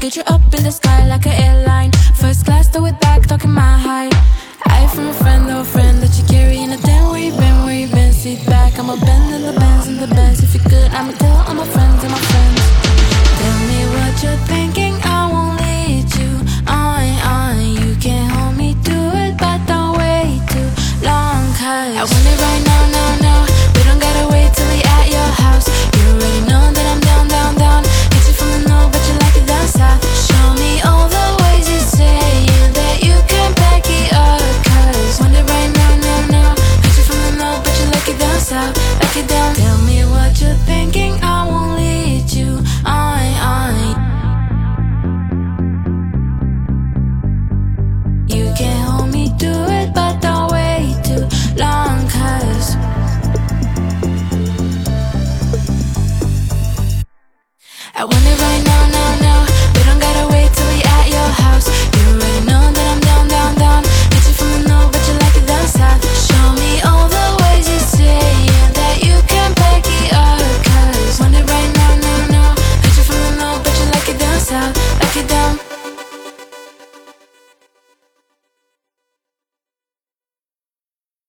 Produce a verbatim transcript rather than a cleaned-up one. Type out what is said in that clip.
get you up in the sky like an airline. First class, throw it back, talking my height. I from a friend, or a friend that you carrying a damn. Where you been, where you been, sit back. I'ma bend in the bands in the bands. If you're good, I'ma tell all my friends and my friends. Tell me what you're thinking, I won't lead you on, on. You can't hold me to it, but don't wait too long, cause I want it right now.